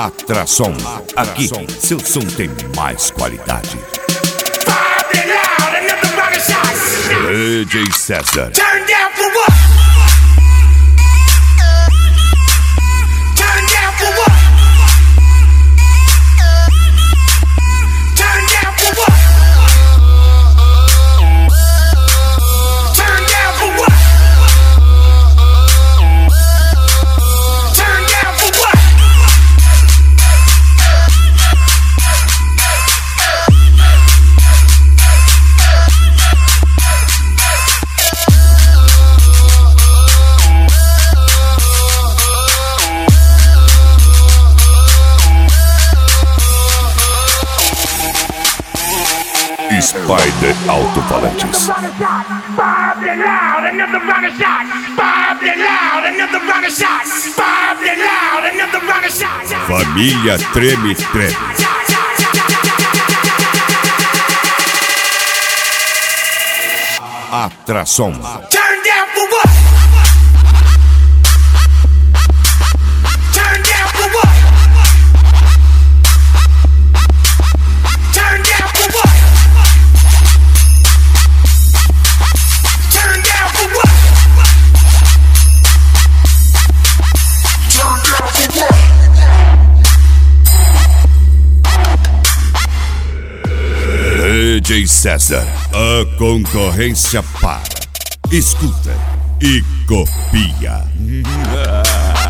Atração. Aqui, seu som tem mais qualidade. DJ César. Turn down for what? Turn down for what? Turn down for what? Turn down for what? Turn down for what? Spider Alto-Falantes. Família Treme Treme. Atração. Turn down for what? Turn down for what? Turn down for what? Turn down for what? Turn down for what? DJ César. A concorrência para. Escuta e copia.